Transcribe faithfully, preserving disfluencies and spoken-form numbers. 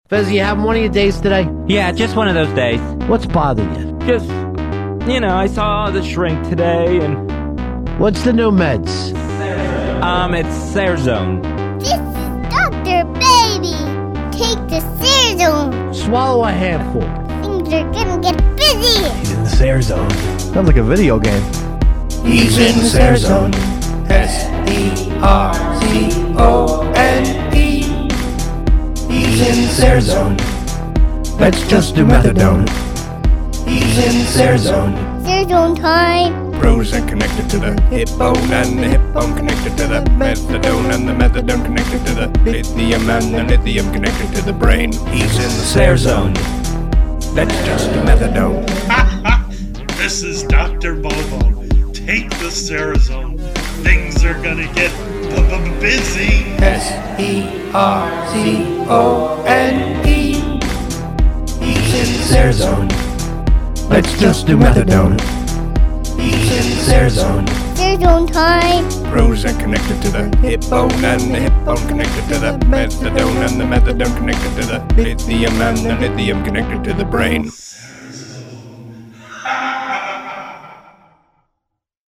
Fez, you having one of your days today? Yeah, just one of those days. What's bothering you? Just, you know, I saw the shrink today, and... What's the new meds? Um, it's Serzone. This is Doctor Baby. Take the Serzone. Swallow a handful. Things are gonna get busy. He's in the Serzone. Sounds like a video game. He's in the Serzone. S E R Z O N E. He's in the Serzone. Let's just do methadone. He's in the Serzone. Serzone time. Bros are connected to the hip bone, and the hip bone connected to the methadone, and the methadone connected to the lithium, and the lithium connected to the brain. He's in the Serzone. Let's just do methadone. This is Doctor Bobo. Take the Serzone. Things are gonna get b- b- busy. S E R Z O N E. He's in the Serzone. Let's just do methadone. He's in the Serzone. Serzone time. Bros are connected to the hip bone, and the hip bone connected to the methadone, and the methadone connected to the lithium, and the lithium connected to the brain.